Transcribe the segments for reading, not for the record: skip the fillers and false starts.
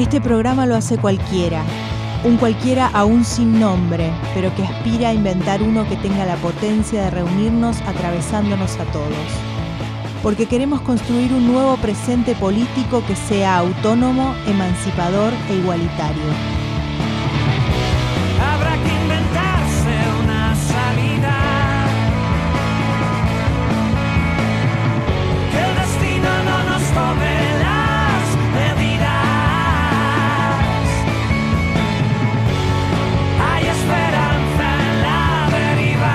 Este programa lo hace cualquiera, un cualquiera aún sin nombre, pero que aspira a inventar uno que tenga la potencia de reunirnos atravesándonos a todos. Porque queremos construir un nuevo presente político que sea autónomo, emancipador e igualitario. Habrá que inventarse una salida, que el destino no nos tome las medidas. Hay esperanza en la deriva.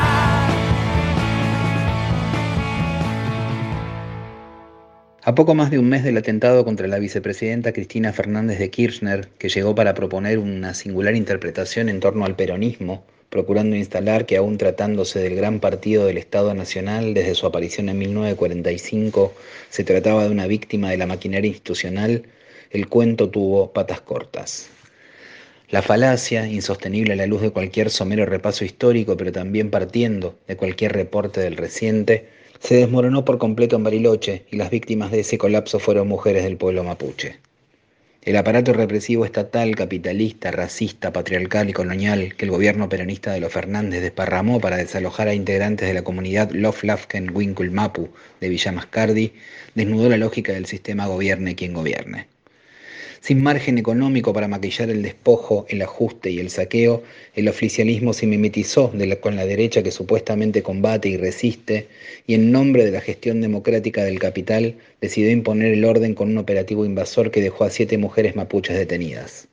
A poco más de un mes del atentado contra la vicepresidenta Cristina Fernández de Kirchner, que llegó para proponer una singular interpretación en torno al peronismo, procurando instalar que aún tratándose del gran partido del Estado Nacional desde su aparición en 1945, se trataba de una víctima de la maquinaria institucional, el cuento tuvo patas cortas. La falacia, insostenible a la luz de cualquier somero repaso histórico, pero también partiendo de cualquier reporte del reciente, se desmoronó por completo en Bariloche y las víctimas de ese colapso fueron mujeres del pueblo mapuche. El aparato represivo estatal, capitalista, racista, patriarcal y colonial que el gobierno peronista de los Fernández desparramó para desalojar a integrantes de la comunidad Loflafken Winkul Mapu de Villa Mascardi, desnudó la lógica del sistema gobierne quien gobierne. Sin margen económico para maquillar el despojo, el ajuste y el saqueo, el oficialismo se mimetizó con la derecha que supuestamente combate y resiste, y en nombre de la gestión democrática del capital decidió imponer el orden con un operativo invasor que dejó a 7 mujeres mapuches detenidas.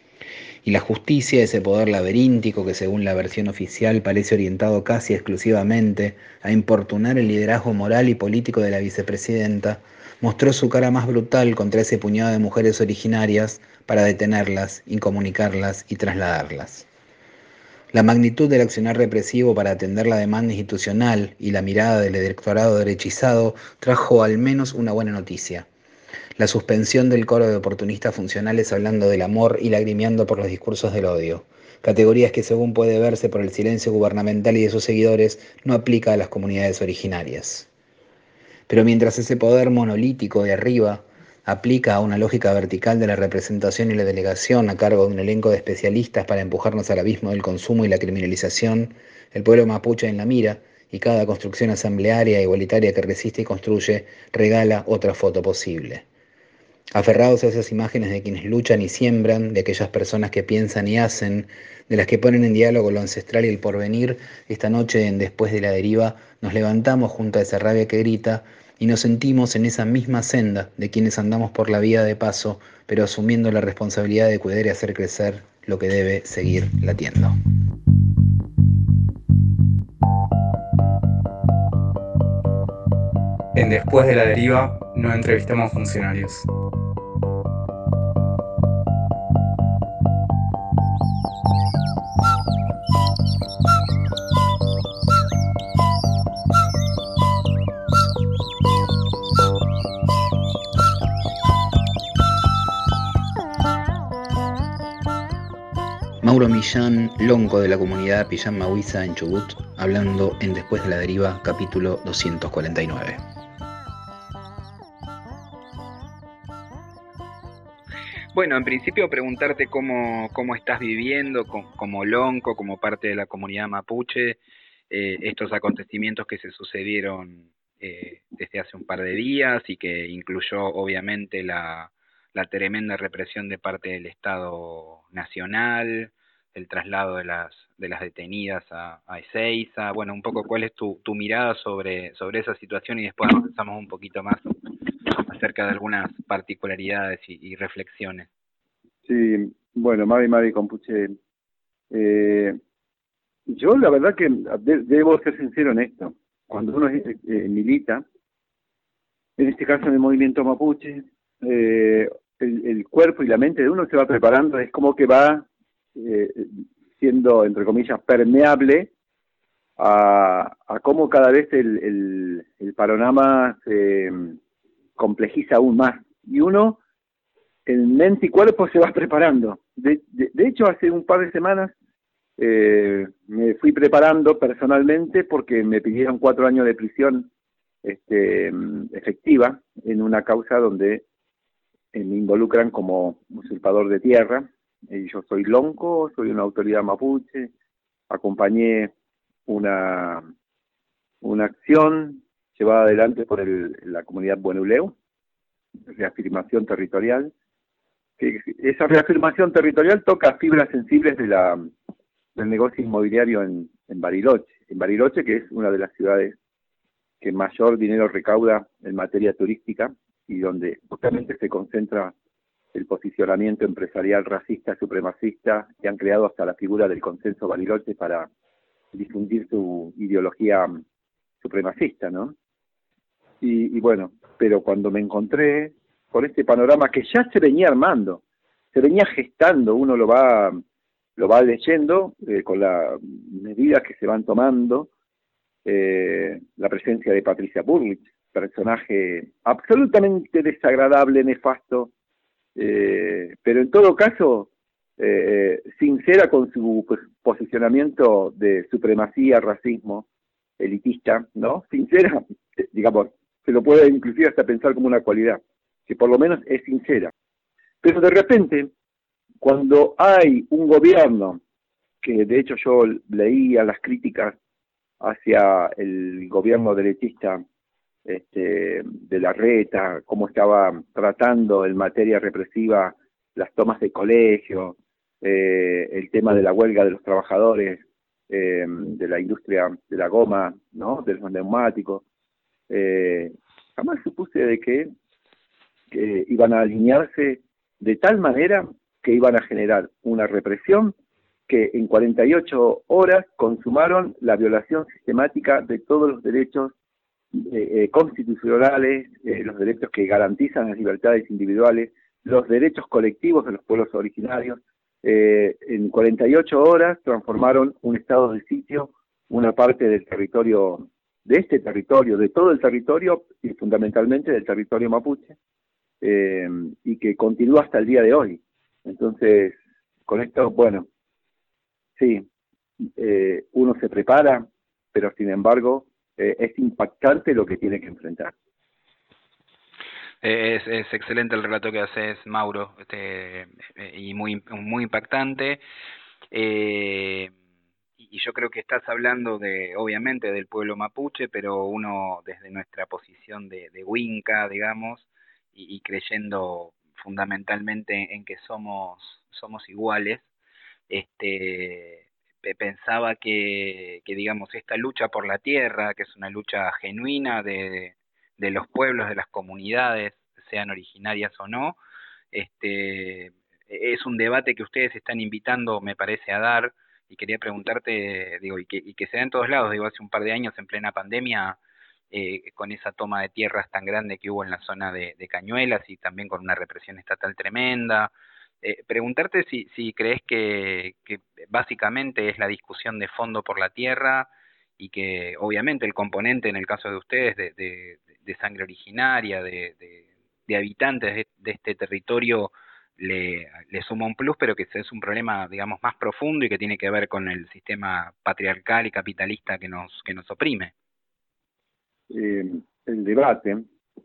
Y la justicia, ese poder laberíntico que según la versión oficial parece orientado casi exclusivamente a importunar el liderazgo moral y político de la vicepresidenta, mostró su cara más brutal contra ese puñado de mujeres originarias para detenerlas, incomunicarlas y trasladarlas. La magnitud del accionar represivo para atender la demanda institucional y la mirada del electorado derechizado trajo al menos una buena noticia: la suspensión del coro de oportunistas funcionales hablando del amor y lagrimeando por los discursos del odio, categorías que según puede verse por el silencio gubernamental y de sus seguidores no aplica a las comunidades originarias. Pero mientras ese poder monolítico de arriba aplica a una lógica vertical de la representación y la delegación a cargo de un elenco de especialistas para empujarnos al abismo del consumo y la criminalización, el pueblo mapuche en la mira, y cada construcción asamblearia e igualitaria que resiste y construye regala otra foto posible. Aferrados a esas imágenes de quienes luchan y siembran, de aquellas personas que piensan y hacen, de las que ponen en diálogo lo ancestral y el porvenir, esta noche en Después de la Deriva nos levantamos junto a esa rabia que grita y nos sentimos en esa misma senda de quienes andamos por la vía de paso, pero asumiendo la responsabilidad de cuidar y hacer crecer lo que debe seguir latiendo. En Después de la Deriva no entrevistamos funcionarios. Mauro Millán, lonco de la comunidad Pillán Mahuiza en Chubut, hablando en Después de la Deriva, capítulo 249. Bueno, en principio preguntarte cómo estás viviendo como lonco, como parte de la comunidad mapuche, estos acontecimientos que se sucedieron desde hace un par de días y que incluyó obviamente la tremenda represión de parte del Estado Nacional, el traslado de las detenidas a Ezeiza. Bueno, un poco cuál es tu mirada sobre esa situación y después avanzamos un poquito más acerca de algunas particularidades y reflexiones. Sí, bueno, Mavi Compuche, yo la verdad que debo ser sincero en esto. Cuando uno milita, en este caso en el movimiento mapuche, el cuerpo y la mente de uno se va preparando, es como que va siendo, entre comillas, permeable a cómo cada vez el panorama se complejiza aún más. Y uno, en mente y cuerpo, se va preparando. De hecho, hace un par de semanas me fui preparando personalmente porque me pidieron 4 años de prisión efectiva en una causa donde me involucran como usurpador de tierra. Yo soy lonco, soy una autoridad mapuche, acompañé una acción llevada adelante por la comunidad Buenuleu, reafirmación territorial, que esa reafirmación territorial toca fibras sensibles del negocio inmobiliario en Bariloche, que es una de las ciudades que mayor dinero recauda en materia turística y donde justamente se concentra el posicionamiento empresarial racista, supremacista, que han creado hasta la figura del consenso Bariloche para difundir su ideología supremacista, ¿no? Y bueno, pero cuando me encontré con este panorama que ya se venía armando, se venía gestando, uno lo va leyendo con las medidas que se van tomando, la presencia de Patricia Bullrich, personaje absolutamente desagradable, nefasto, pero en todo caso sincera con su posicionamiento de supremacía, racismo, elitista, ¿no? Sincera, digamos, se lo puede inclusive hasta pensar como una cualidad, que por lo menos es sincera. Pero de repente, cuando hay un gobierno, que de hecho yo leía las críticas hacia el gobierno derechista de Larreta, cómo estaba tratando en materia represiva las tomas de colegio, el tema de la huelga de los trabajadores de la industria de la goma, ¿no? De los neumáticos, jamás supuse de que iban a alinearse de tal manera que iban a generar una represión que en 48 horas consumaron la violación sistemática de todos los derechos constitucionales, los derechos que garantizan las libertades individuales, los derechos colectivos de los pueblos originarios. En 48 horas transformaron un estado de sitio, una parte del territorio, de todo el territorio y fundamentalmente del territorio mapuche, y que continúa hasta el día de hoy. Entonces, con esto, bueno, sí, uno se prepara, pero sin embargo es impactante lo que tiene que enfrentar. Es excelente el relato que haces, Mauro, y muy impactante. Y yo creo que estás hablando obviamente del pueblo mapuche, pero uno desde nuestra posición de Winca, digamos, y creyendo fundamentalmente en que somos iguales, pensaba que digamos esta lucha por la tierra, que es una lucha genuina de los pueblos, de las comunidades, sean originarias o no, es un debate que ustedes están invitando, me parece, a dar, y quería preguntarte, digo, y que se da en todos lados, digo, hace un par de años en plena pandemia, con esa toma de tierras tan grande que hubo en la zona de Cañuelas y también con una represión estatal tremenda. Preguntarte si crees que básicamente es la discusión de fondo por la tierra y que obviamente el componente en el caso de ustedes de sangre originaria, de habitantes de este territorio le suma un plus, pero que es un problema, digamos, más profundo y que tiene que ver con el sistema patriarcal y capitalista que nos oprime. El debate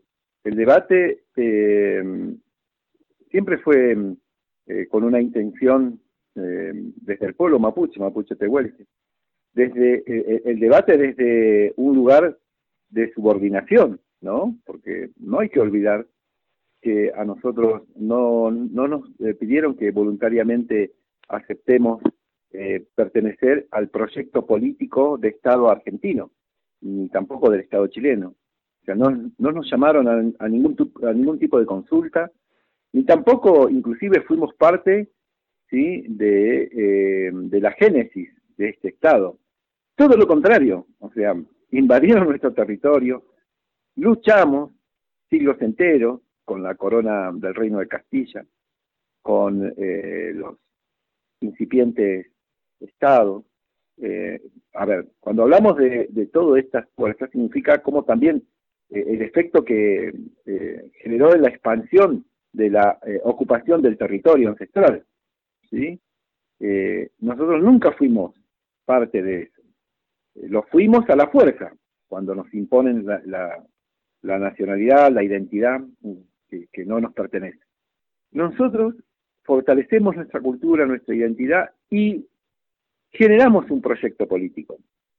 siempre fue con una intención desde el pueblo mapuche tehuelche, el debate desde un lugar de subordinación, ¿no? Porque no hay que olvidar que a nosotros no nos pidieron que voluntariamente aceptemos pertenecer al proyecto político de Estado argentino, ni tampoco del Estado chileno. O sea, no nos llamaron a ningún tipo de consulta, ni tampoco inclusive fuimos parte, ¿sí?, de la génesis de este Estado. Todo lo contrario, o sea, invadieron nuestro territorio, luchamos siglos enteros con la corona del Reino de Castilla, con los incipientes estados. A ver, cuando hablamos de todas estas fuerzas, significa como también el efecto que generó en la expansión de la ocupación del territorio ancestral, ¿sí? Nosotros nunca fuimos parte de eso. Lo fuimos a la fuerza, cuando nos imponen la nacionalidad, la identidad que no nos pertenece. nosotros fortalecemos nuestra cultura, nuestra identidad y generamos un proyecto político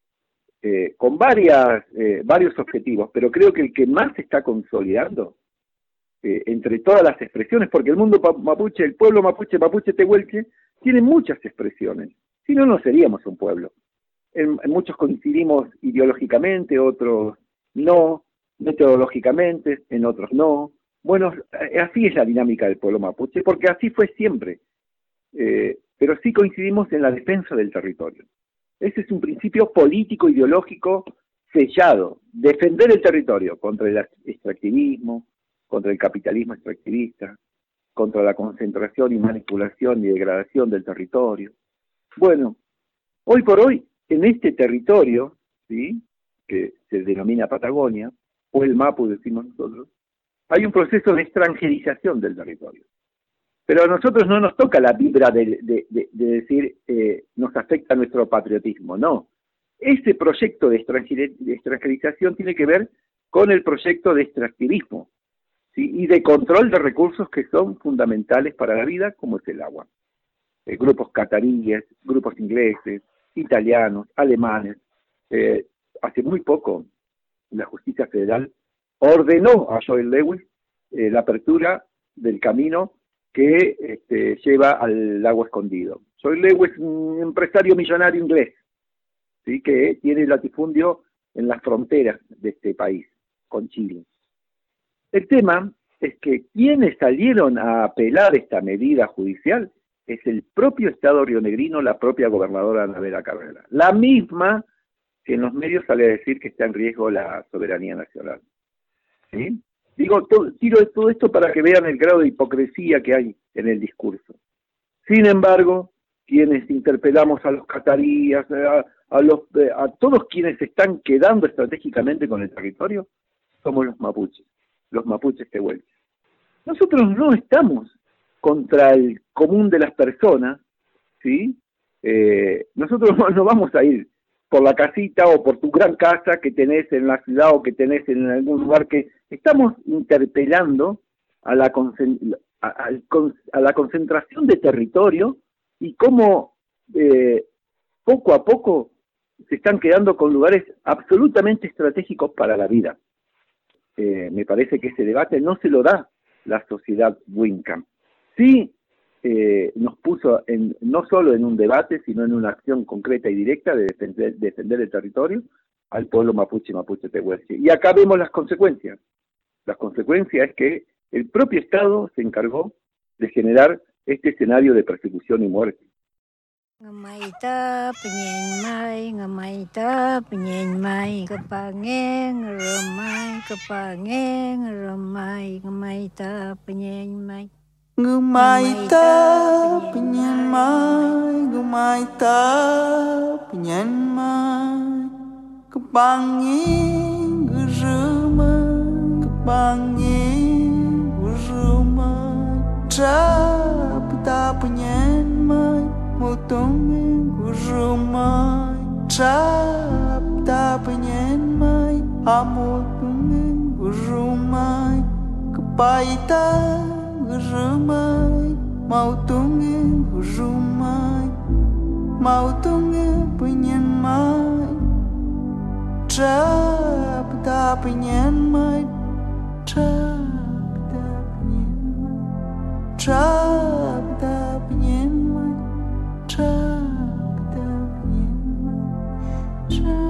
con varios objetivos, pero creo que el que más se está consolidando entre todas las expresiones, porque el mundo mapuche, el pueblo mapuche tehuelche, tiene muchas expresiones, si no, no seríamos un pueblo. En muchos coincidimos ideológicamente, otros no, metodológicamente, en otros no. Bueno, así es la dinámica del pueblo mapuche, porque así fue siempre. Pero sí coincidimos en la defensa del territorio. Ese es un principio político, ideológico, sellado. Defender el territorio contra el extractivismo, contra el capitalismo extractivista, contra la concentración y manipulación y degradación del territorio. Bueno, hoy por hoy, en este territorio, ¿sí?, que se denomina Patagonia, o el Mapu decimos nosotros, hay un proceso de extranjerización del territorio. Pero a nosotros no nos toca la vibra de decir nos afecta nuestro patriotismo, no. Ese proyecto de extranjerización tiene que ver con el proyecto de extractivismo, ¿sí?, y de control de recursos que son fundamentales para la vida, como es el agua. Grupos cataríes, grupos ingleses, italianos, alemanes. Hace muy poco la justicia federal ordenó a Joel Lewis la apertura del camino que lleva al lago escondido. Joel Lewis es un empresario millonario inglés, ¿sí?, que tiene latifundio en las fronteras de este país, con Chile. El tema es que quienes salieron a apelar esta medida judicial es el propio Estado rionegrino, la propia gobernadora Anabela Carrera, la misma que en los medios sale a decir que está en riesgo la soberanía nacional. ¿Sí? Tiro todo esto para que vean el grado de hipocresía que hay en el discurso. Sin embargo, quienes interpelamos a los cataríes, a todos quienes se están quedando estratégicamente con el territorio, somos los mapuches tehuelches. Nosotros no estamos contra el común de las personas, ¿sí? Nosotros no vamos a ir por la casita o por tu gran casa que tenés en la ciudad o que tenés en algún lugar, que estamos interpelando a la concentración de territorio y cómo poco a poco se están quedando con lugares absolutamente estratégicos para la vida. Me parece que ese debate no se lo da la sociedad Wincam. Sí, nos puso no solo en un debate, sino en una acción concreta y directa de defender el territorio al pueblo mapuche tehuelche. Y acá vemos las consecuencias. La consecuencia es que el propio Estado se encargó de generar este escenario de persecución y muerte. Ngamaita penyenmai, ngamaita penyenmai, kepangeng remai, ngamaita penyenmai. Ngamaita penyenmai, ngamaita penyenmai, kepangeng remai, trapta penyenmai, motong remai, trapta penyenmai, amotong remai, kepaita remai, mau tunggu rumai, mau tunggu penyenmai, trapta penyenmai, trapta penyenmai, trapta penyenmai, trapta penyenmai, trapta penyenmai.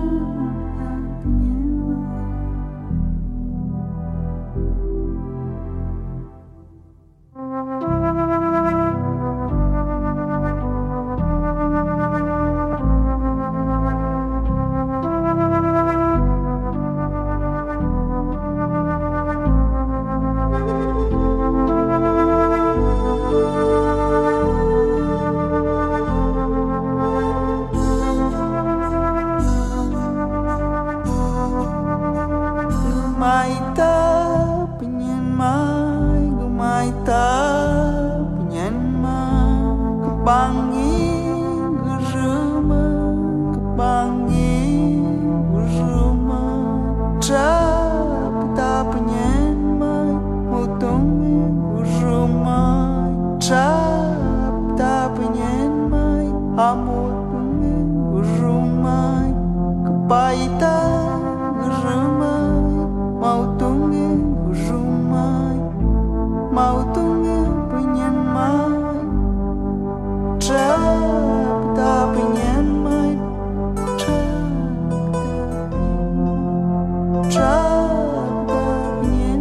Trapta penyenmai, motong rumai, paita ramai mau tungi rumai mau tungi penyen mai trapta penyen mai trapta penyen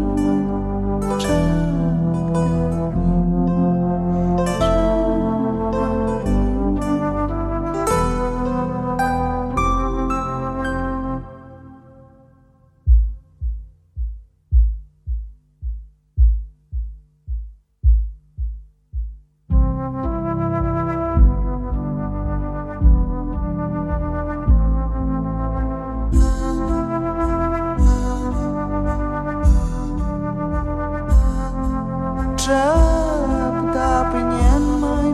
trapta penyen mai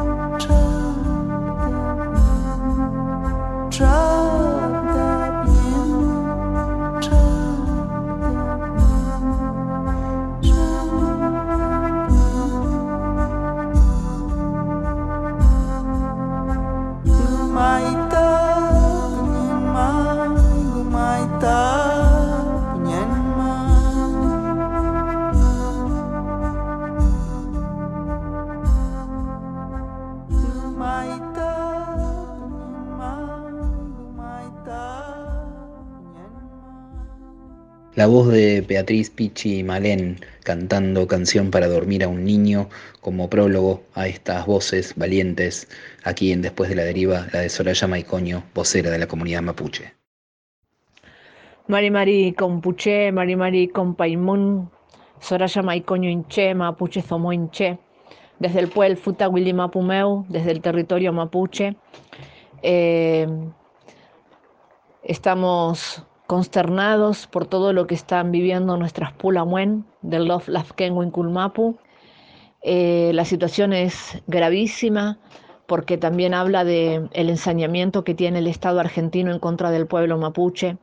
trapta penyen gumaita penyen mai gumaita penyen mai gumaita penyen mai gumaita penyen mai. La voz de Beatriz Pichi Malén cantando Canción para dormir a un niño como prólogo a estas voces valientes aquí en Después de la Deriva, la de Soraya Maicoño, vocera de la comunidad mapuche. Mari Mari Compuche, Mari Mari Compaimun, Soraya Maicoño Inche, Mapuche Zomo Inche, desde el pueblo Futa Willy Mapumeu, desde el territorio mapuche. Estamos consternados por todo lo que están viviendo nuestras Pulamuen del Lof Lafken Winkulmapu. La situación es gravísima porque también habla del ensañamiento que tiene el Estado argentino en contra del pueblo mapuche.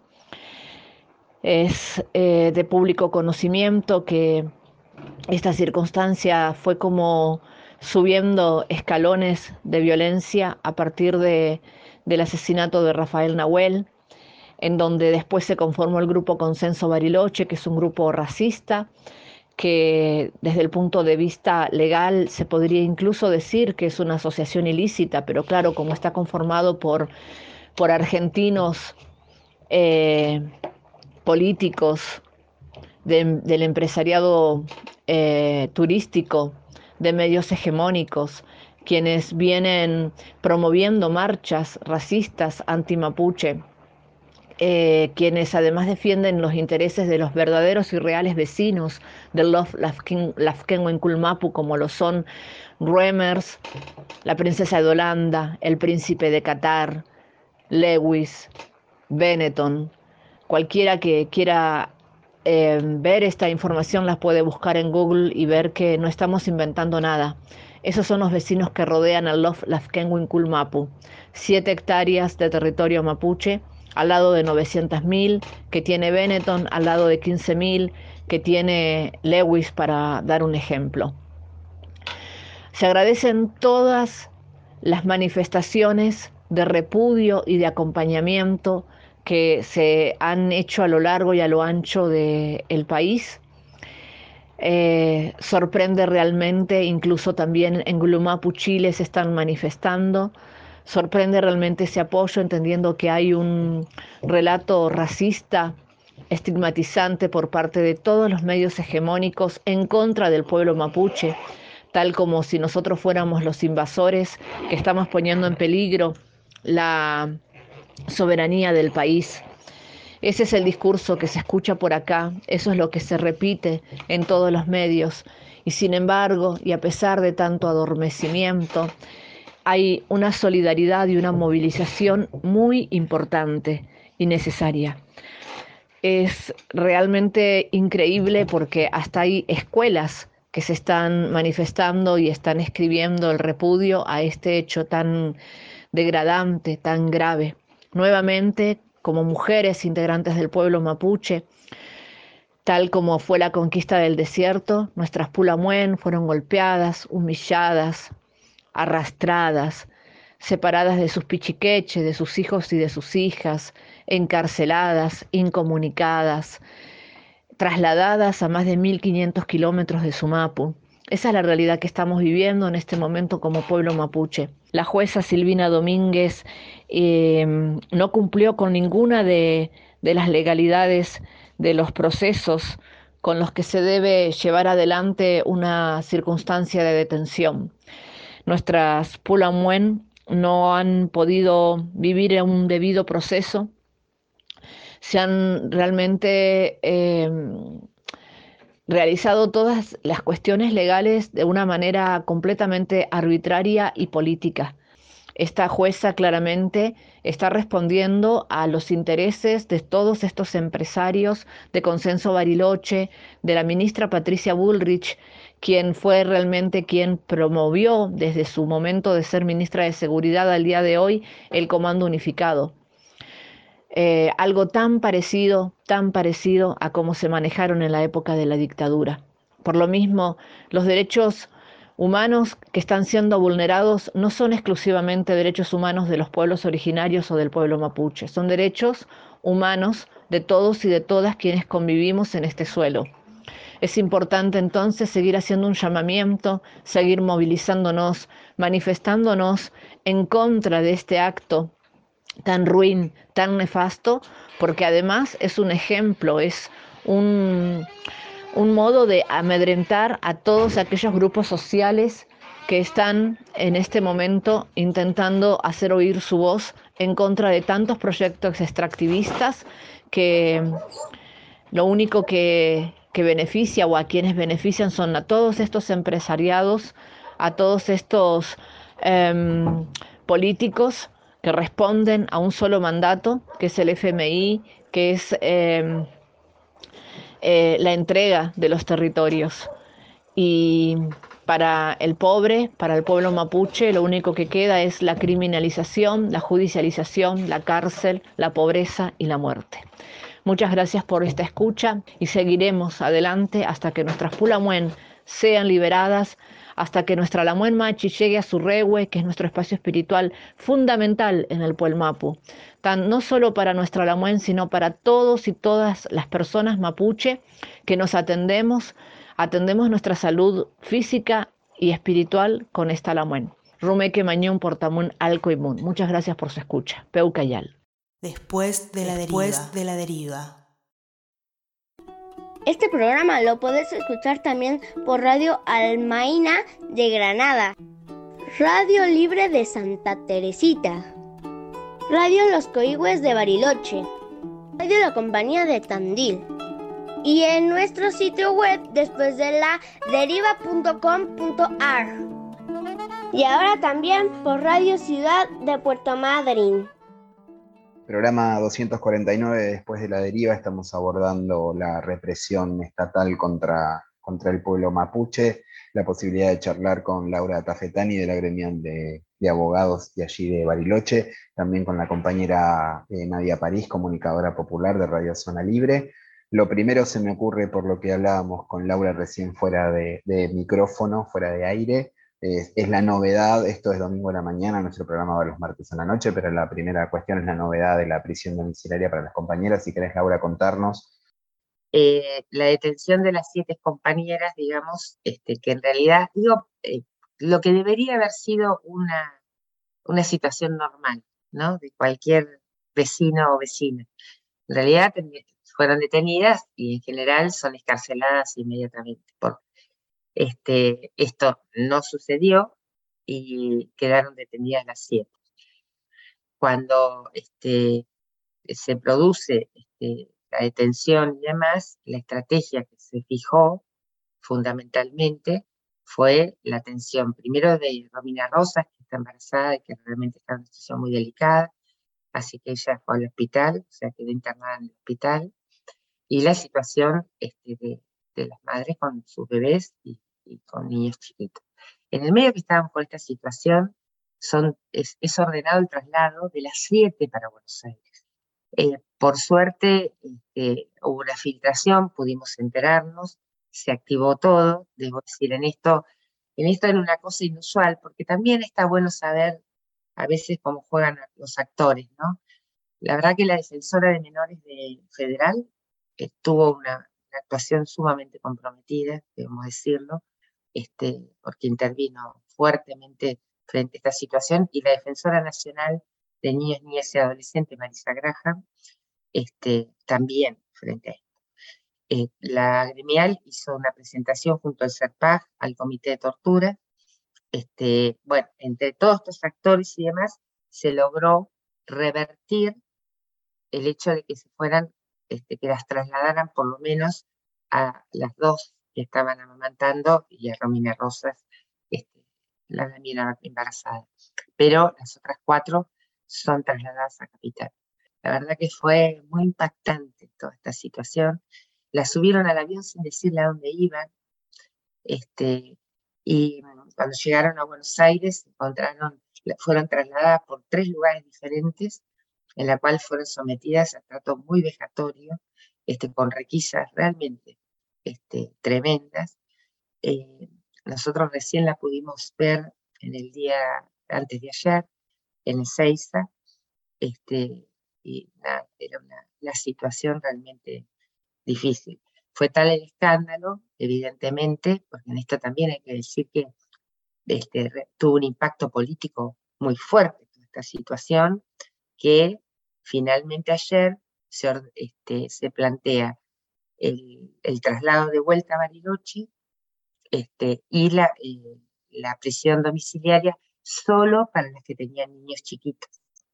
Es de público conocimiento que esta circunstancia fue como subiendo escalones de violencia a partir del asesinato de Rafael Nahuel, en donde después se conformó el grupo Consenso Bariloche, que es un grupo racista, que desde el punto de vista legal se podría incluso decir que es una asociación ilícita, pero claro, como está conformado por argentinos políticos del empresariado turístico, de medios hegemónicos, quienes vienen promoviendo marchas racistas anti-mapuche, quienes además defienden los intereses de los verdaderos y reales vecinos del Lafkenwenkulmapu, como lo son Reumers, la princesa de Holanda, el príncipe de Qatar, Lewis, Benetton. Cualquiera que quiera ver esta información las puede buscar en Google y ver que no estamos inventando nada. Esos son los vecinos que rodean al Lafkenwenkulmapu, 7 hectáreas de territorio mapuche, al lado de 900.000 que tiene Benetton, al lado de 15.000 que tiene Lewis, para dar un ejemplo. Se agradecen todas las manifestaciones de repudio y de acompañamiento que se han hecho a lo largo y a lo ancho del país. Sorprende realmente, incluso también en Gulumapu, Chile, se están manifestando. Sorprende realmente ese apoyo, entendiendo que hay un relato racista, estigmatizante por parte de todos los medios hegemónicos en contra del pueblo mapuche, tal como si nosotros fuéramos los invasores que estamos poniendo en peligro la soberanía del país. Ese es el discurso que se escucha por acá, eso es lo que se repite en todos los medios, y sin embargo, y a pesar de tanto adormecimiento, hay una solidaridad y una movilización muy importante y necesaria. Es realmente increíble porque hasta hay escuelas que se están manifestando y están escribiendo el repudio a este hecho tan degradante, tan grave. Nuevamente, como mujeres integrantes del pueblo mapuche, tal como fue la conquista del desierto, nuestras Pulamuen fueron golpeadas, humilladas, arrastradas, separadas de sus pichiqueches, de sus hijos y de sus hijas, encarceladas, incomunicadas, trasladadas a más de 1.500 kilómetros de Sumapu. Esa es la realidad que estamos viviendo en este momento como pueblo mapuche. La jueza Silvina Domínguez no cumplió con ninguna de las legalidades de los procesos con los que se debe llevar adelante una circunstancia de detención. Nuestras Pulamuen no han podido vivir un debido proceso, se han realmente realizado todas las cuestiones legales de una manera completamente arbitraria y política. Esta jueza claramente está respondiendo a los intereses de todos estos empresarios de Consenso Bariloche, de la ministra Patricia Bullrich, quien fue realmente quien promovió desde su momento de ser ministra de Seguridad al día de hoy el Comando Unificado. Algo tan parecido a cómo se manejaron en la época de la dictadura. Por lo mismo, los derechos humanos que están siendo vulnerados no son exclusivamente derechos humanos de los pueblos originarios o del pueblo mapuche, son derechos humanos de todos y de todas quienes convivimos en este suelo. Es importante entonces seguir haciendo un llamamiento, seguir movilizándonos, manifestándonos en contra de este acto tan ruin, tan nefasto, porque además es un ejemplo, es un modo de amedrentar a todos aquellos grupos sociales que están en este momento intentando hacer oír su voz en contra de tantos proyectos extractivistas que lo único que beneficia o a quienes benefician son a todos estos empresariados, a todos estos políticos que responden a un solo mandato, que es el FMI, que es la entrega de los territorios. Y para el pobre, para el pueblo mapuche, lo único que queda es la criminalización, la judicialización, la cárcel, la pobreza y la muerte. Muchas gracias por esta escucha y seguiremos adelante hasta que nuestras Pulamuen sean liberadas, hasta que nuestra Lamuen Machi llegue a su Rehue, que es nuestro espacio espiritual fundamental en el Puel Mapu, no solo para nuestra Lamuen, sino para todos y todas las personas mapuche que nos atendemos nuestra salud física y espiritual con esta Lamuen. Rumeque Mañón Portamun Alco y Mun. Muchas gracias por su escucha. Peucayal. Después de la deriva. Este programa lo podés escuchar también por Radio Almaina de Granada, Radio Libre de Santa Teresita, Radio Los Coigües de Bariloche, Radio La Compañía de Tandil y en nuestro sitio web despuesdeladeriva.com.ar y ahora también por Radio Ciudad de Puerto Madryn. Programa 249, Después de la deriva, estamos abordando la represión estatal contra el pueblo mapuche, la posibilidad de charlar con Laura Tafetani de la gremial de abogados de allí de Bariloche, también con la compañera Nadia París, comunicadora popular de Radio Zona Libre. Lo primero se me ocurre por lo que hablábamos con Laura recién fuera de micrófono, fuera de aire, es la novedad. Esto es domingo a la mañana, nuestro programa va los martes a la noche, pero la primera cuestión es la novedad de la prisión domiciliaria para las compañeras. Si querés, Laura, contarnos. La detención de las 7 compañeras, digamos, que en realidad, lo que debería haber sido una situación normal, ¿no? De cualquier vecino o vecina. En realidad fueron detenidas y en general son escarceladas inmediatamente. Esto no sucedió y quedaron detenidas las 7. Cuando se produce la detención y demás, la estrategia que se fijó fundamentalmente fue la atención primero de Romina Rosas, que está embarazada y que realmente está en una situación muy delicada, así que ella fue al hospital, o sea, quedó internada en el hospital, y la situación de las madres con sus bebés y con niños chiquitos. En el medio que estaban por esta situación, es ordenado el traslado de las 7 para Buenos Aires. Por suerte hubo una filtración, pudimos enterarnos, se activó todo. Debo decir, en esto era una cosa inusual, porque también está bueno saber a veces cómo juegan los actores, ¿no? La verdad que la defensora de menores de Federal tuvo una actuación sumamente comprometida, debemos decirlo, porque intervino fuertemente frente a esta situación, y la defensora nacional de niños, niñas y adolescentes, Marisa Graham, también frente a esto. La gremial hizo una presentación junto al CERPAG, al Comité de Tortura. Bueno, entre todos estos actores y demás, se logró revertir el hecho de que se fueran, que las trasladaran por lo menos a las dos que estaban amamantando y a Romina Rosas, la niña embarazada. Pero las otras 4 son trasladadas a Capital. La verdad que fue muy impactante toda esta situación. Las subieron al avión sin decirle a dónde iban. Y cuando llegaron a Buenos Aires, fueron trasladadas por 3 lugares diferentes, en la cual fueron sometidas a trato muy vejatorio, con requisas realmente tremendas. Nosotros recién la pudimos ver en el día antes de ayer, en Ezeiza, y nada, era una situación realmente difícil. Fue tal el escándalo, evidentemente, porque en esto también hay que decir que tuvo un impacto político muy fuerte toda esta situación, que finalmente ayer se plantea el traslado de vuelta a Bariloche, y la prisión domiciliaria solo para las que tenían niños chiquitos.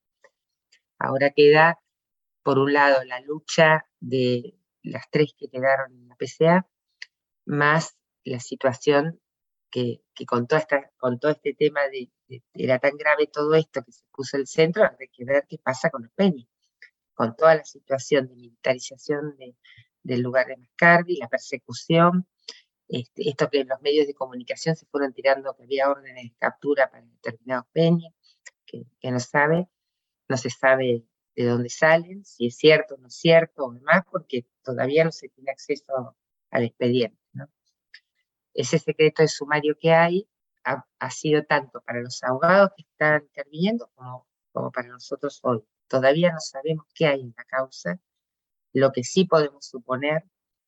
Ahora queda, por un lado, la lucha de las 3 que quedaron en la PCA, más la situación que con todo este tema era tan grave todo esto que se puso el centro, hay que ver qué pasa con los peñas, con toda la situación de militarización del lugar de Mascardi, la persecución, esto que en los medios de comunicación se fueron tirando, que había órdenes de captura para determinados peñas, que no se sabe de dónde salen, si es cierto o no es cierto, o demás, porque todavía no se tiene acceso al expediente, ¿no? Ese secreto de sumario que hay ha sido tanto para los abogados que están interviniendo como para nosotros hoy. Todavía no sabemos qué hay en la causa. Lo que sí podemos suponer,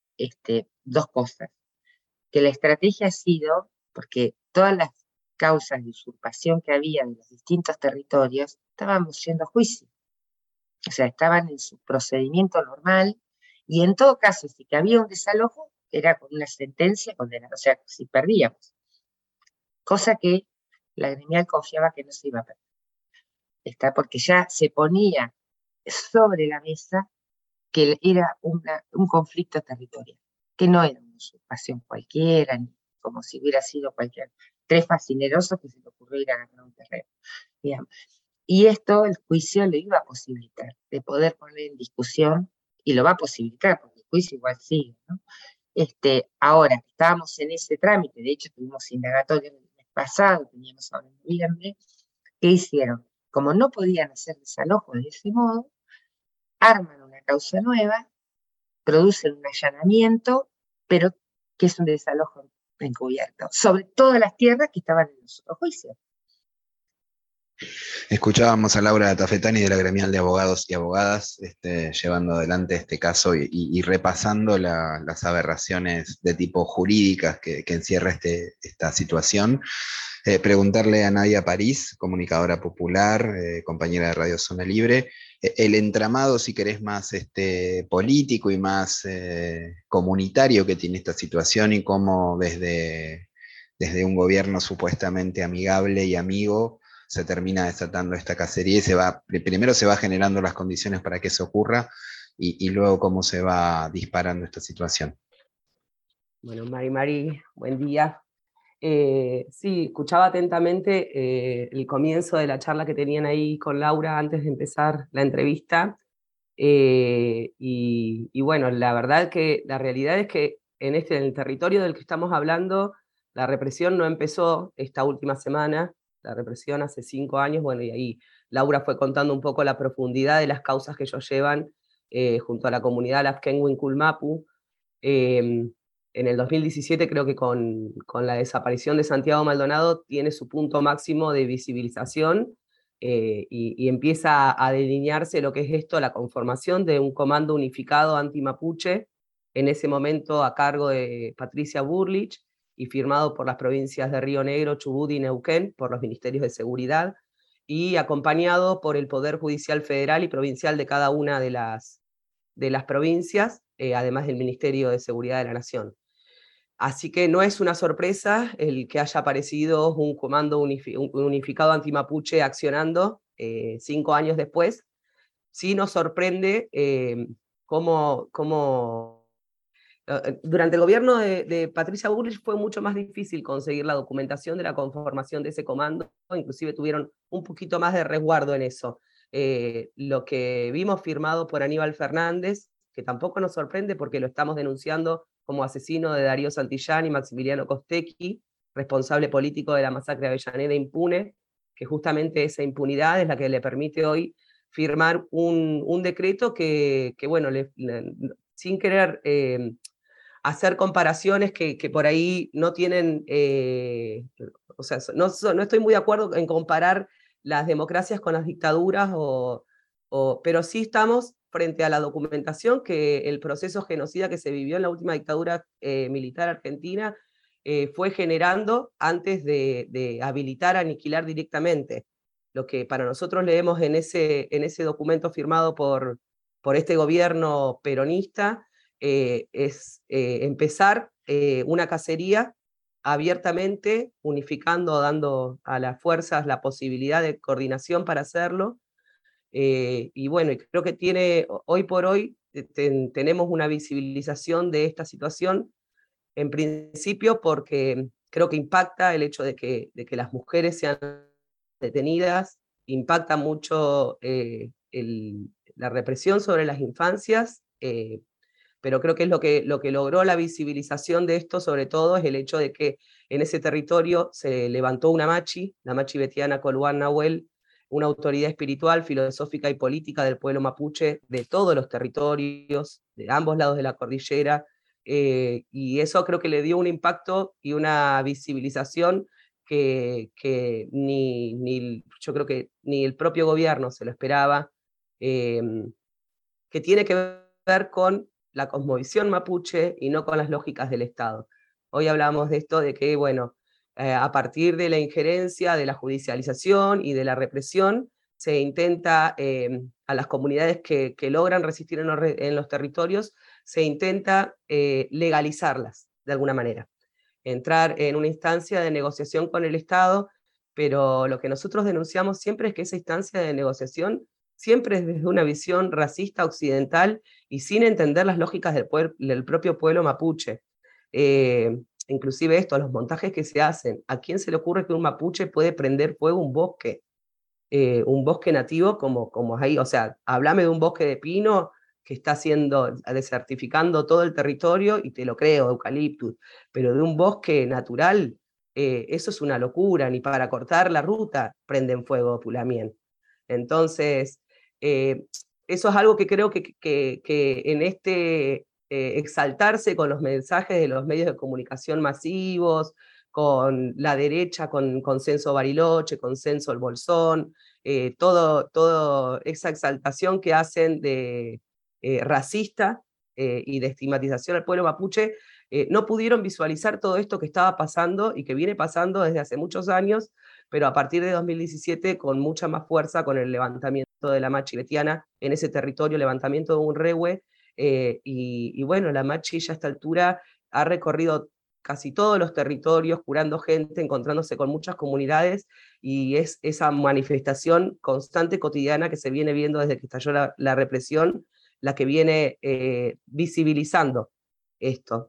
2 cosas. Que la estrategia ha sido, porque todas las causas de usurpación que había en los distintos territorios, estábamos yendo a juicio. O sea, estaban en su procedimiento normal, y en todo caso, si que había un desalojo, era con una sentencia condenada, o sea, si perdíamos. Cosa que la gremial confiaba que no se iba a perder. Porque ya se ponía sobre la mesa que era un conflicto territorial, que no era una usurpación cualquiera, ni como si hubiera sido cualquier 3 fascinerosos que se le ocurrió ir a ganar un terreno, digamos. Y esto el juicio lo iba a posibilitar, de poder poner en discusión, y lo va a posibilitar, porque el juicio igual sigue, ¿no? Ahora, estábamos en ese trámite, de hecho tuvimos indagatorio el mes pasado, teníamos ahora en noviembre. ¿Qué hicieron? Como no podían hacer desalojo de ese modo, arman una causa nueva, producen un allanamiento, pero que es un desalojo encubierto, sobre todas las tierras que estaban en los otros juicios. Escuchábamos a Laura Tafetani de la Gremial de Abogados y Abogadas, llevando adelante este caso y repasando las aberraciones de tipo jurídicas que encierra esta situación. Preguntarle a Nadia París, comunicadora popular, compañera de Radio Zona Libre, el entramado, si querés, más político y más comunitario que tiene esta situación, y cómo desde un gobierno supuestamente amigable y amigo se termina desatando esta cacería, y primero se va generando las condiciones para que eso ocurra, y luego cómo se va disparando esta situación. Bueno, Mari, buen día. Sí, escuchaba atentamente el comienzo de la charla que tenían ahí con Laura antes de empezar la entrevista, y bueno, la verdad que la realidad es que en el territorio del que estamos hablando, la represión no empezó esta última semana, la represión hace 5 años, bueno, y ahí Laura fue contando un poco la profundidad de las causas que ellos llevan junto a la comunidad Lafkenwin Kulmapu. En el 2017 creo que con la desaparición de Santiago Maldonado tiene su punto máximo de visibilización, y empieza a delinearse lo que es esto, la conformación de un comando unificado anti-mapuche, en ese momento a cargo de Patricia Burlich, y firmado por las provincias de Río Negro, Chubut y Neuquén, por los ministerios de seguridad, y acompañado por el Poder Judicial Federal y Provincial de cada una de las provincias, además del Ministerio de Seguridad de la Nación. Así que no es una sorpresa el que haya aparecido un comando unificado anti-mapuche accionando 5 años después. Sí nos sorprende cómo durante el gobierno de Patricia Bullrich fue mucho más difícil conseguir la documentación de la conformación de ese comando, inclusive tuvieron un poquito más de resguardo en eso. Lo que vimos firmado por Aníbal Fernández, que tampoco nos sorprende porque lo estamos denunciando como asesino de Darío Santillán y Maximiliano Costecchi, responsable político de la masacre de Avellaneda impune, que justamente esa impunidad es la que le permite hoy firmar un decreto que bueno, sin querer hacer comparaciones que por ahí no tienen, o sea, no estoy muy de acuerdo en comparar las democracias con las dictaduras, pero sí estamos frente a la documentación que el proceso genocida que se vivió en la última dictadura militar argentina fue generando antes de habilitar, aniquilar directamente. Lo que para nosotros leemos en ese documento firmado por este gobierno peronista es empezar una cacería abiertamente, unificando, dando a las fuerzas la posibilidad de coordinación para hacerlo. Y bueno, creo que hoy por hoy tenemos una visibilización de esta situación, en principio porque creo que impacta el hecho de que las mujeres sean detenidas, impacta mucho la represión sobre las infancias, pero creo que es lo que logró la visibilización de esto, sobre todo, es el hecho de que en ese territorio se levantó una machi, la machi Betiana Coluán Nahuel, una autoridad espiritual, filosófica y política del pueblo mapuche de todos los territorios, de ambos lados de la cordillera, y eso creo que le dio un impacto y una visibilización que yo creo que ni el propio gobierno se lo esperaba, que tiene que ver con la cosmovisión mapuche y no con las lógicas del Estado. Hoy hablamos de esto, de que, bueno, a partir de la injerencia, de la judicialización y de la represión, se intenta a las comunidades que logran resistir en los territorios, se intenta legalizarlas de alguna manera, entrar en una instancia de negociación con el Estado, pero lo que nosotros denunciamos siempre es que esa instancia de negociación siempre es desde una visión racista occidental y sin entender las lógicas del propio pueblo mapuche. Inclusive esto, los montajes que se hacen, ¿a quién se le ocurre que un mapuche puede prender fuego un bosque nativo como ahí? O sea, háblame de un bosque de pino que está desertificando todo el territorio y te lo creo, eucaliptus, pero de un bosque natural, eso es una locura, ni para cortar la ruta prenden fuego Pulamien. Entonces, eso es algo que creo que en este exaltarse con los mensajes de los medios de comunicación masivos, con la derecha, con Consenso Bariloche, Consenso El Bolsón, toda esa exaltación que hacen de racista y de estigmatización al pueblo mapuche, no pudieron visualizar todo esto que estaba pasando y que viene pasando desde hace muchos años, pero a partir de 2017 con mucha más fuerza, con el levantamiento de la machi betiana en ese territorio, levantamiento de un rehue, y bueno, la machi ya a esta altura ha recorrido casi todos los territorios, curando gente, encontrándose con muchas comunidades, y es esa manifestación constante, cotidiana, que se viene viendo desde que estalló la represión, la que viene visibilizando esto.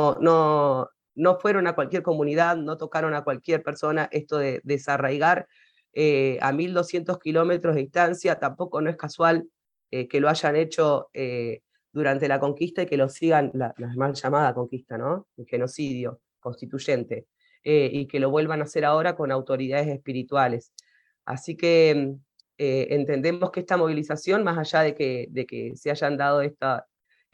No fueron a cualquier comunidad, no tocaron a cualquier persona, esto de desarraigar a 1.200 kilómetros de distancia, tampoco no es casual que lo hayan hecho durante la conquista y que lo sigan, la mal llamada conquista, ¿no? El genocidio constituyente, y que lo vuelvan a hacer ahora con autoridades espirituales. Así que entendemos que esta movilización, más allá de que se hayan dado esta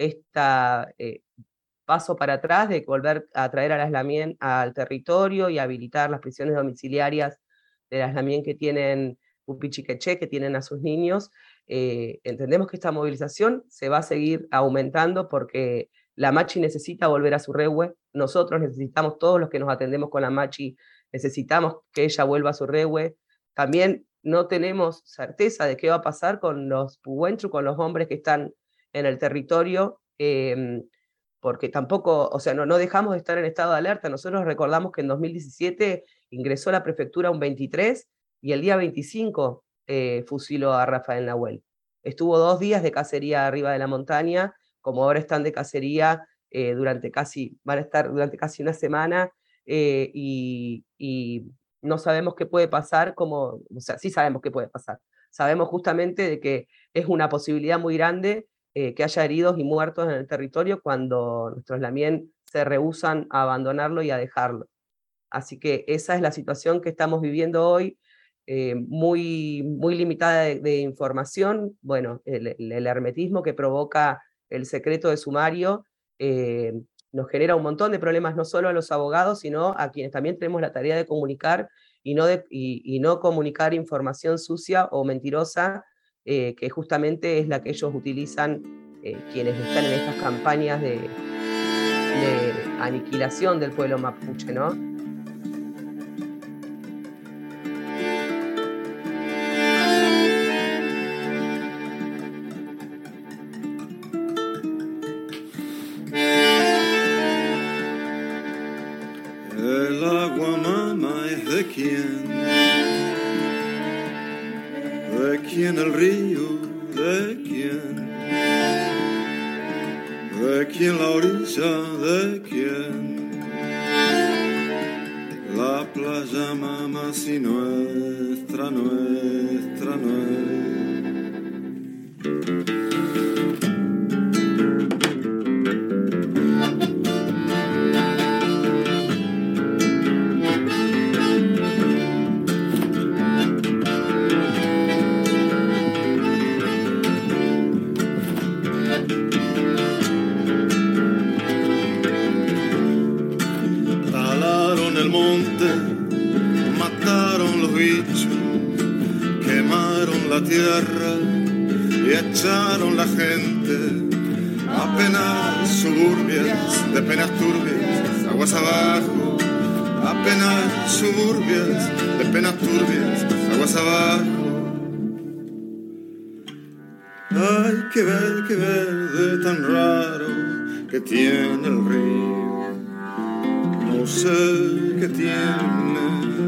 paso para atrás, de volver a traer a las Lamien al territorio y habilitar las prisiones domiciliarias de las Lamien que tienen Pupichiqueché, que tienen a sus niños. Entendemos que esta movilización se va a seguir aumentando porque la Machi necesita volver a su rehue, nosotros necesitamos, todos los que nos atendemos con la Machi, necesitamos que ella vuelva a su rehue. También no tenemos certeza de qué va a pasar con los puguenchu, con los hombres que están en el territorio, porque tampoco, o sea, no dejamos de estar en estado de alerta. Nosotros recordamos que en 2017 ingresó a la prefectura un 23 y el día 25 fusiló a Rafael Nahuel. Estuvo 2 días de cacería arriba de la montaña, como ahora están de cacería van a estar durante casi una semana, y no sabemos qué puede pasar, o sea, sí sabemos qué puede pasar. Sabemos justamente de que es una posibilidad muy grande que haya heridos y muertos en el territorio cuando nuestros lamien se rehúsan a abandonarlo y a dejarlo. Así que esa es la situación que estamos viviendo hoy, muy, muy limitada de información. Bueno, el hermetismo que provoca el secreto de sumario nos genera un montón de problemas, no solo a los abogados, sino a quienes también tenemos la tarea de comunicar y no comunicar información sucia o mentirosa, que justamente es la que ellos utilizan, quienes están en estas campañas de aniquilación del pueblo mapuche, ¿no? El agua mama es de quién el río, de quién la orilla, de quién la playa mama, si nuestra no es. Tierra y echaron la gente a penas suburbias, de penas turbias, aguas abajo, a penas suburbias, de penas turbias, aguas abajo. Hay que ver de tan raro que tiene el río, no sé qué tiene,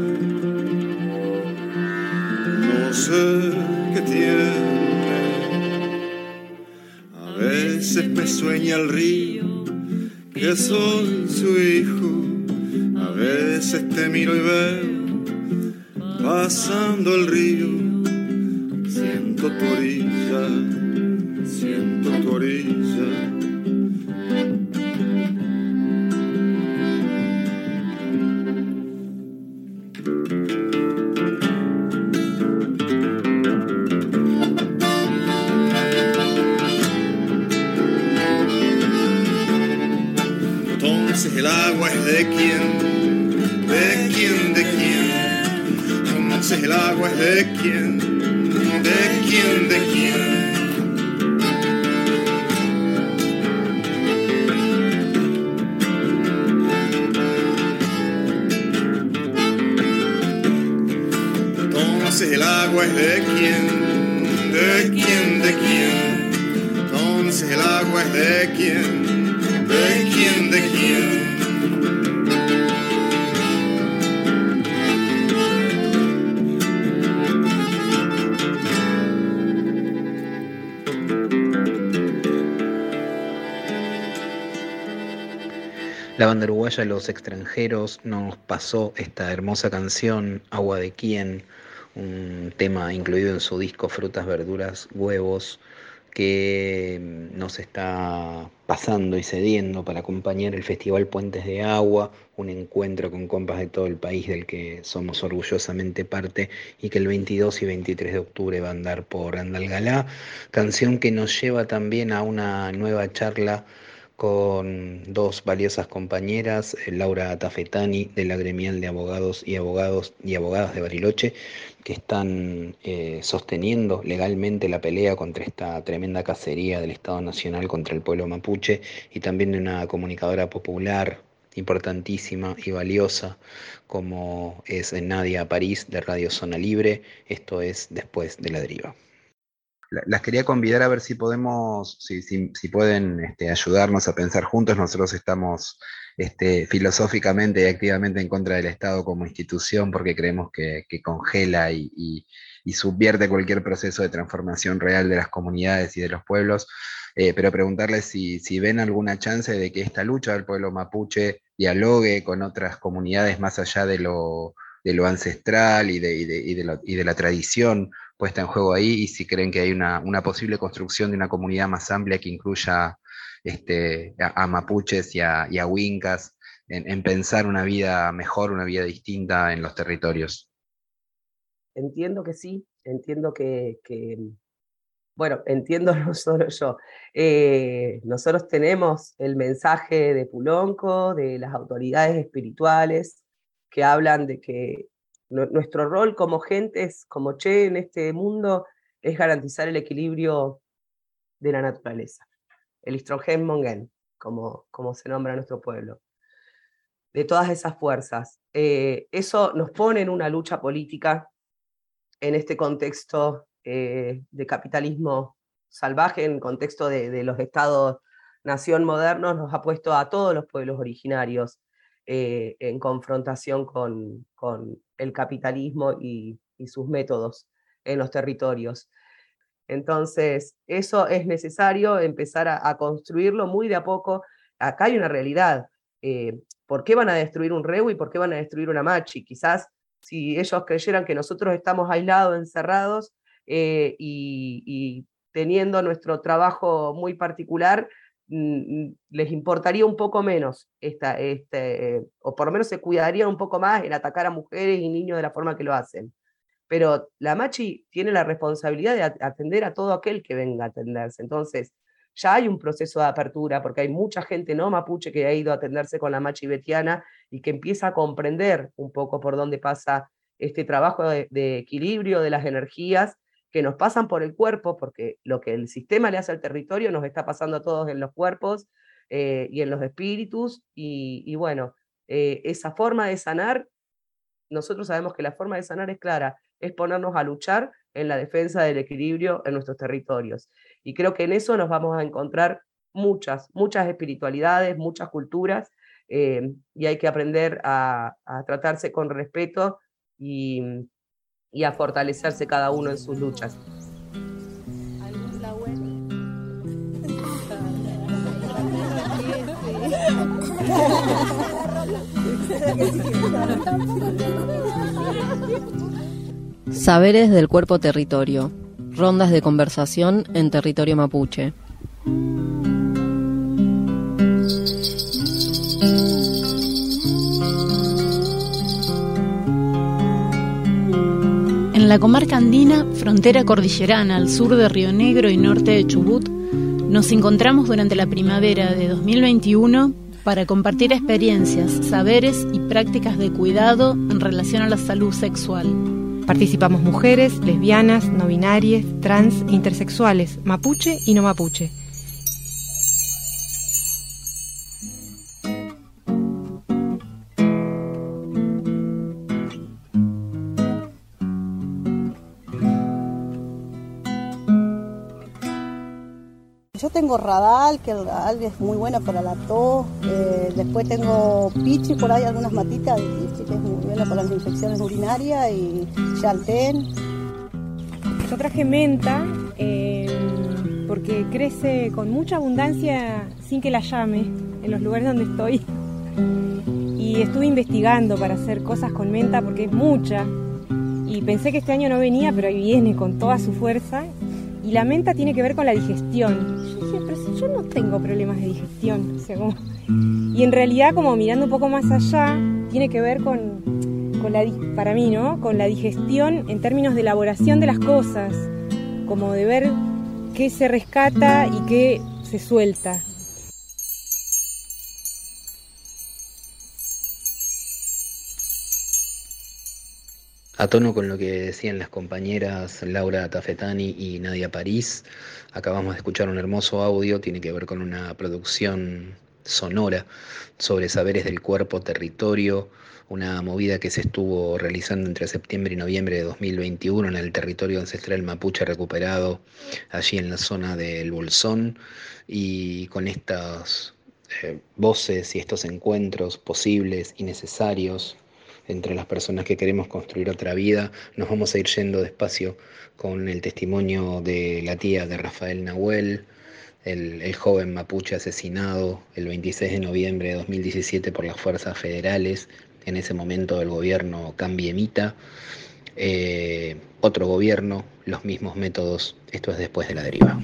no sé que tiene. A veces me sueña el río que soy su hijo, a veces te miro y veo pasando el río, siento tu orilla, siento tu orilla. El agua es de quién, de quién, de quién. Entonces el agua es de quién, de quién, de quién. Entonces el agua es de quién, de quién, de quién. Entonces el agua es de quién, de quién, de quién. La banda uruguaya Los Extranjeros nos pasó esta hermosa canción, Agua de Quién, un tema incluido en su disco Frutas, Verduras, Huevos, que nos está pasando y cediendo para acompañar el Festival Puentes de Agua, un encuentro con compas de todo el país del que somos orgullosamente parte y que el 22 y 23 de octubre va a andar por Andalgalá, canción que nos lleva también a una nueva charla con dos valiosas compañeras, Laura Tafetani de la Gremial de Abogados y Abogadas de Bariloche, que están sosteniendo legalmente la pelea contra esta tremenda cacería del Estado Nacional contra el pueblo mapuche, y también de una comunicadora popular importantísima y valiosa como es Nadia París de Radio Zona Libre. Esto es Después de la Deriva. Las quería convidar a ver si podemos, si pueden ayudarnos a pensar juntos. Nosotros estamos filosóficamente y activamente en contra del Estado como institución, porque creemos que congela y subvierte cualquier proceso de transformación real de las comunidades y de los pueblos. Pero preguntarles si ven alguna chance de que esta lucha del pueblo mapuche dialogue con otras comunidades más allá de lo ancestral y de la tradición puesta en juego ahí, y si creen que hay una posible construcción de una comunidad más amplia que incluya a mapuches y a huincas en pensar una vida mejor, una vida distinta en los territorios. Entiendo que sí, entiendo bueno, entiendo no solo yo. Nosotros tenemos el mensaje de Pulonco, de las autoridades espirituales, que hablan de que nuestro rol como gentes, como Che en este mundo, es garantizar el equilibrio de la naturaleza. El Istrongen Mongen, como se nombra nuestro pueblo. De todas esas fuerzas. Eso nos pone en una lucha política en este contexto de capitalismo salvaje, en el contexto de los estados-nación modernos, nos ha puesto a todos los pueblos originarios en confrontación con el capitalismo y sus métodos en los territorios. Entonces, eso es necesario empezar a construirlo muy de a poco. Acá hay una realidad. ¿Por qué van a destruir un Rewi y por qué van a destruir una Machi? Quizás si ellos creyeran que nosotros estamos aislados, encerrados, y teniendo nuestro trabajo muy particular, les importaría un poco menos, o por lo menos se cuidaría un poco más en atacar a mujeres y niños de la forma que lo hacen. Pero la Machi tiene la responsabilidad de atender a todo aquel que venga a atenderse. Entonces, ya hay un proceso de apertura, porque hay mucha gente no mapuche que ha ido a atenderse con la Machi betiana y que empieza a comprender un poco por dónde pasa este trabajo de equilibrio de las energías que nos pasan por el cuerpo, porque lo que el sistema le hace al territorio nos está pasando a todos en los cuerpos y en los espíritus, y bueno, esa forma de sanar, nosotros sabemos que la forma de sanar es clara, es ponernos a luchar en la defensa del equilibrio en nuestros territorios, y creo que en eso nos vamos a encontrar muchas espiritualidades, muchas culturas, y hay que aprender a tratarse con respeto y a fortalecerse cada uno en sus luchas. Saberes del cuerpo territorio. Rondas de conversación en territorio mapuche. En la comarca andina, frontera cordillerana al sur de Río Negro y norte de Chubut, nos encontramos durante la primavera de 2021 para compartir experiencias, saberes y prácticas de cuidado en relación a la salud sexual. Participamos mujeres, lesbianas, no binarias, trans e intersexuales, mapuche y no mapuche. Yo tengo Radal, que el Radal es muy bueno para la tos. Después tengo Pichi, por ahí algunas matitas, que es muy buena para las infecciones urinarias, y Chaltén. Yo traje menta porque crece con mucha abundancia sin que la llame en los lugares donde estoy. Y estuve investigando para hacer cosas con menta porque es mucha. Y pensé que este año no venía, pero ahí viene con toda su fuerza. Y la menta tiene que ver con la digestión. Yo dije, pero si yo no tengo problemas de digestión. O sea, y en realidad, como mirando un poco más allá, tiene que ver con para mí, ¿no? Con la digestión en términos de elaboración de las cosas. Como de ver qué se rescata y qué se suelta. A tono con lo que decían las compañeras Laura Tafetani y Nadia París, acabamos de escuchar un hermoso audio, tiene que ver con una producción sonora sobre saberes del cuerpo territorio, una movida que se estuvo realizando entre septiembre y noviembre de 2021 en el territorio ancestral mapuche recuperado allí en la zona del Bolsón, y con estas voces y estos encuentros posibles y necesarios entre las personas que queremos construir otra vida, nos vamos a ir yendo despacio con el testimonio de la tía de Rafael Nahuel, el joven mapuche asesinado el 26 de noviembre de 2017 por las fuerzas federales, en ese momento del gobierno Cambiemita, otro gobierno, los mismos métodos. Esto es Después de la Deriva.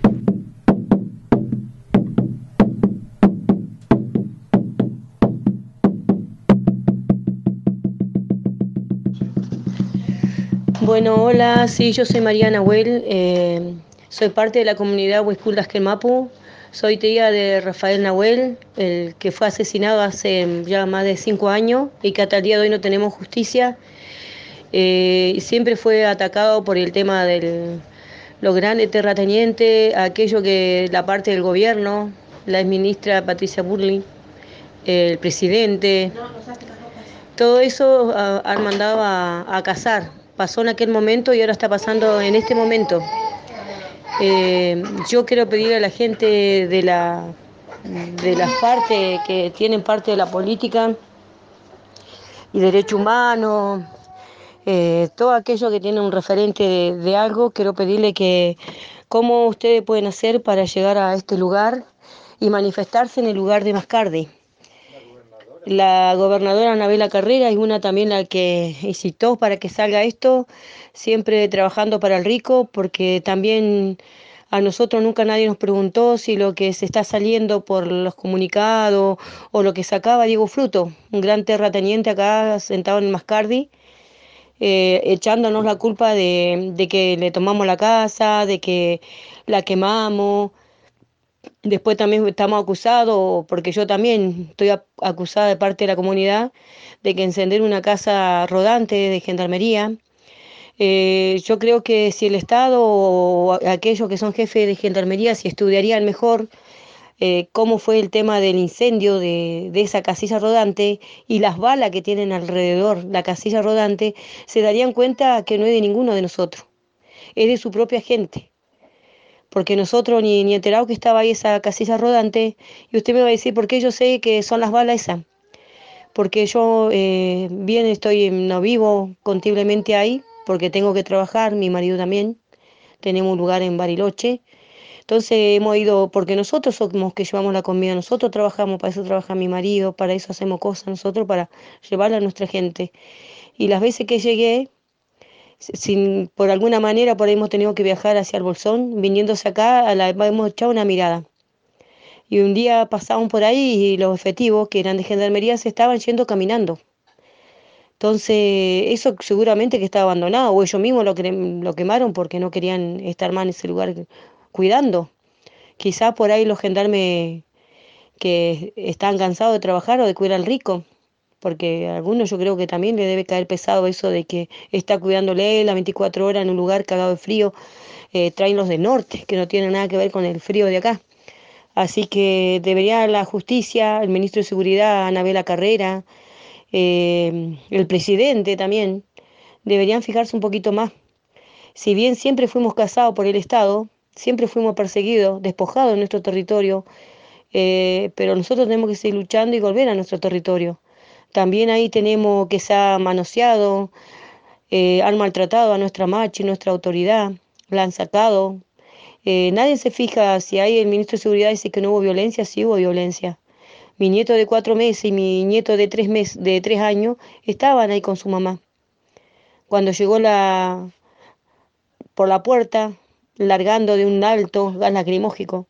Bueno, hola, sí, yo soy María Nahuel, soy parte de la comunidad Huispul Mapu, soy tía de Rafael Nahuel, el que fue asesinado hace ya más de 5 años y que hasta el día de hoy no tenemos justicia. Siempre fue atacado por el tema de los grandes terratenientes, aquello que la parte del gobierno, la exministra Patricia Burley, el presidente, todo eso han mandado a cazar. Pasó en aquel momento y ahora está pasando en este momento. Yo quiero pedirle a la gente de las partes que tienen parte de la política y derecho humano, todo aquello que tiene un referente de algo, quiero pedirle que cómo ustedes pueden hacer para llegar a este lugar y manifestarse en el lugar de Mascardi. La gobernadora Anabela Carrera es una también la que incitó para que salga esto, siempre trabajando para el rico, porque también a nosotros nunca nadie nos preguntó si lo que se está saliendo por los comunicados o lo que sacaba Diego Fruto, un gran terrateniente acá sentado en Mascardi, echándonos la culpa de que le tomamos la casa, de que la quemamos. Después también estamos acusados, porque yo también estoy acusada de parte de la comunidad, de que encender una casa rodante de gendarmería. Yo creo que si el Estado o aquellos que son jefes de gendarmería, si estudiarían mejor cómo fue el tema del incendio de esa casilla rodante y las balas que tienen alrededor la casilla rodante, se darían cuenta que no es de ninguno de nosotros, es de su propia gente. Porque nosotros ni enterado que estaba ahí esa casilla rodante, y usted me va a decir por qué yo sé que son las balas esas. Porque yo bien no vivo contiblemente ahí, porque tengo que trabajar, mi marido también, tenemos un lugar en Bariloche. Entonces hemos ido, porque nosotros somos que llevamos la comida, nosotros trabajamos, para eso trabaja mi marido, para eso hacemos cosas nosotros, para llevarla a nuestra gente. Y las veces que llegué, por alguna manera por ahí hemos tenido que viajar hacia el Bolsón, viniéndose acá, hemos echado una mirada. Y un día pasaban por ahí y los efectivos, que eran de gendarmería, se estaban yendo caminando. Entonces, eso seguramente que está abandonado, o ellos mismos lo quemaron porque no querían estar más en ese lugar cuidando. Quizás por ahí los gendarmes que están cansados de trabajar o de cuidar al rico, porque a algunos yo creo que también le debe caer pesado eso de que está cuidándole las 24 horas en un lugar cagado de frío, traen los del norte, que no tienen nada que ver con el frío de acá. Así que debería la justicia, el ministro de Seguridad, Anabela Carrera, el presidente también, deberían fijarse un poquito más. Si bien siempre fuimos cazados por el Estado, siempre fuimos perseguidos, despojados de nuestro territorio, pero nosotros tenemos que seguir luchando y volver a nuestro territorio. También ahí tenemos que se ha manoseado, han maltratado a nuestra machi, nuestra autoridad, la han sacado. Nadie se fija si hay el ministro de Seguridad dice que no hubo violencia, sí hubo violencia. Mi nieto de 4 meses y mi nieto de 3 años estaban ahí con su mamá. Cuando llegó por la puerta, largando de un alto gas lacrimógeno,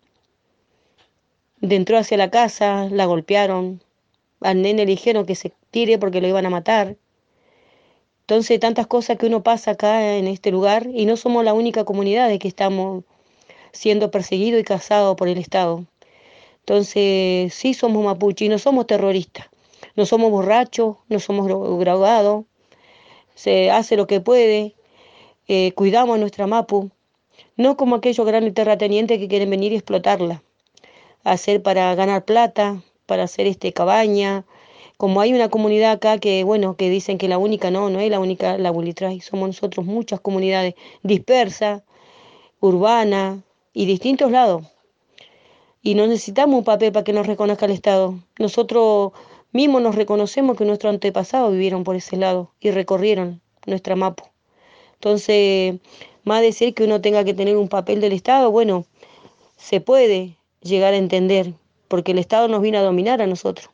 entró hacia la casa, la golpearon. Al nene le dijeron que se tire porque lo iban a matar. Entonces, tantas cosas que uno pasa acá en este lugar, y no somos la única comunidad de que estamos siendo perseguidos y cazados por el Estado. Entonces, sí somos mapuche y no somos terroristas, no somos borrachos, no somos drogados, se hace lo que puede, cuidamos a nuestra Mapu, no como aquellos grandes terratenientes que quieren venir y explotarla, hacer para ganar plata, para hacer cabaña. Como hay una comunidad acá que, bueno, que dicen que la única, no es la única la Bulitraí, somos nosotros muchas comunidades dispersas, urbanas y distintos lados. Y no necesitamos un papel para que nos reconozca el Estado. Nosotros mismos nos reconocemos que nuestros antepasados vivieron por ese lado y recorrieron nuestra Mapu. Entonces, más decir que uno tenga que tener un papel del Estado, bueno, se puede llegar a entender, porque el Estado nos vino a dominar a nosotros.